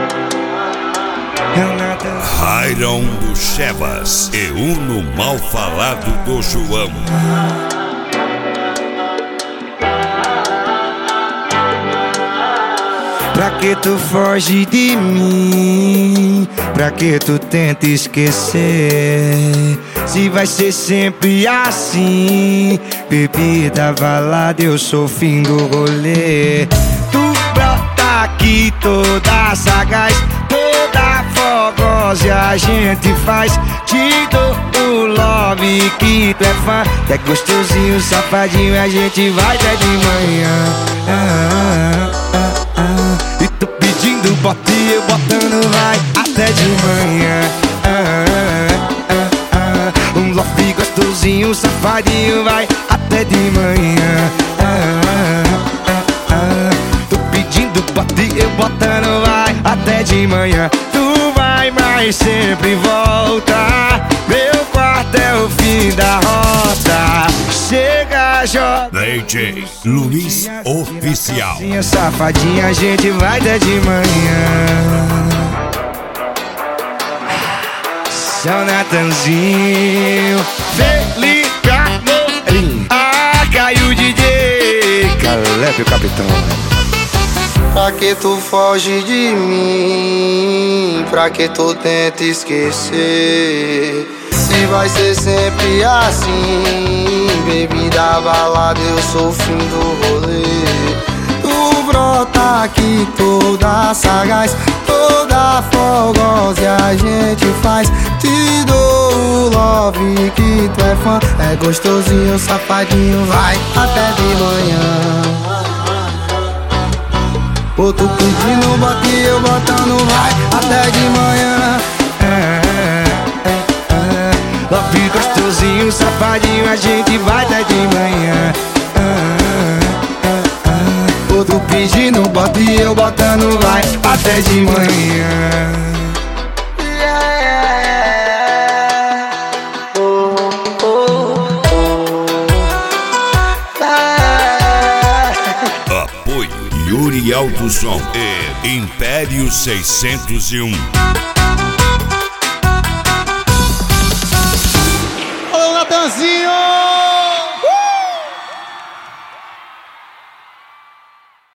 Rairon do Chevas e Uno mal falado do João. Pra que tu foge de mim? Pra que tu tenta esquecer? Se vai ser sempre assim, bebida, balada, eu sou o fim do rolê. Tu brota aqui toda sagaz, toda fogosa, e a gente faz. Te dou o love que tu é fã, que é gostosinho, safadinho, a gente vai até de manhã. E tô pedindo bota e eu botando vai até de manhã. Um love gostosinho, safadinho, vai até de manhã. Tô pedindo bota e eu botando vai até de manhã. Tu vai, mas sempre volta. Meu quarto é o fim da rota. Chega, joga DJ Luiz Oficial. Safadinha, a gente vai até de manhã. São Natanzinho, Felipe Amorim. Ah, caiu o DJ Caleb, o capitão. Pra que tu foge de mim? Pra que tu tenta esquecer? Se vai ser sempre assim, bebida, balada, eu sou o fim do rolê. Tu brota aqui toda sagaz, toda fogosa, e a gente faz. Te dou o love que tu é fã, é gostosinho, safadinho, vai até de manhã. Pô, tu pedindo bota e eu botando vai até de manhã. Love gostosinho, safadinho, a gente vai até de manhã. Pô, tu pedindo bota e eu botando vai até de manhã. Apoio Yuri Alto Som e Império 601. Alô, Natanzinho!